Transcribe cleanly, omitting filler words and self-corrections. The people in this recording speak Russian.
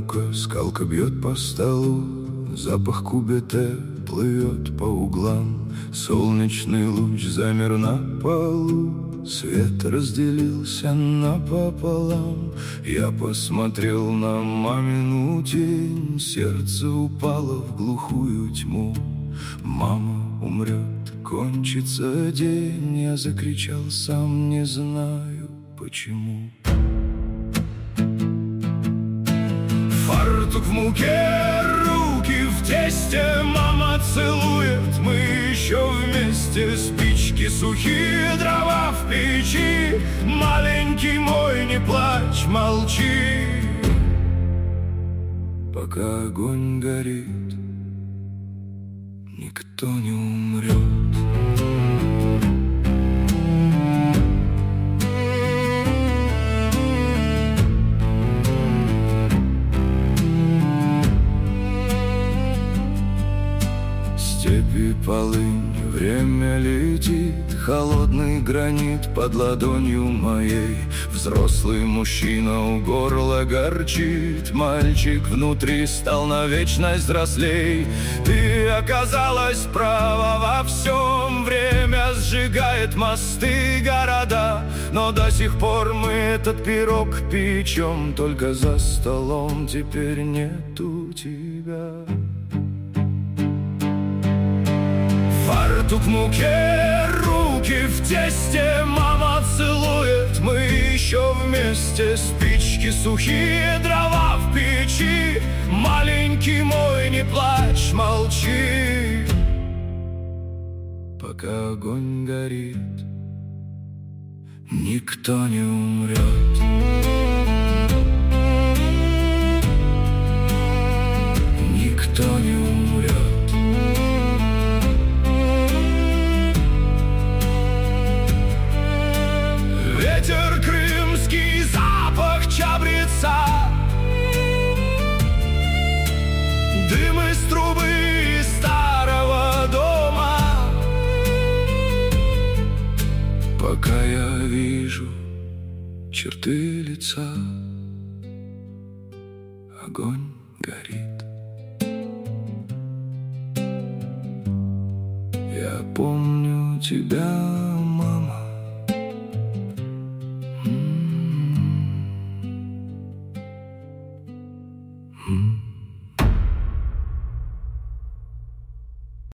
мука, скалка бьет по столу, запах кубете плывет по углам. Солнечный луч замер на полу, свет разделился напополам. Я посмотрел на мамину тень, сердце упало в глухую тьму. Мама умрет, кончится день. Я закричал, сам не знаю почему. Фартук в муке, руки в тесте, мама целует, мы еще вместе. Спички сухие, дрова в печи, маленький мой, не плачь, молчи. Пока огонь горит, никто не умрет. Степи, полынь, время летит, холодный гранит под ладонью моей. Взрослый мужчина у горла горчит, мальчик внутри стал на вечность взрослей. Ты оказалась права во всем, время сжигает мосты, города, но до сих пор мы этот пирог печем. Только за столом теперь нету тебя. Фартук в муке, руки в тесте, мама целует, мы еще вместе. Спички сухие, дрова в печи, маленький мой, не плачь, молчи. Пока огонь горит, никто не умрет. Никто не умрет. Ветер крымский, запах чабреца, дым из трубы старого дома. Пока я вижу черты лица, огонь горит. Я помню тебя.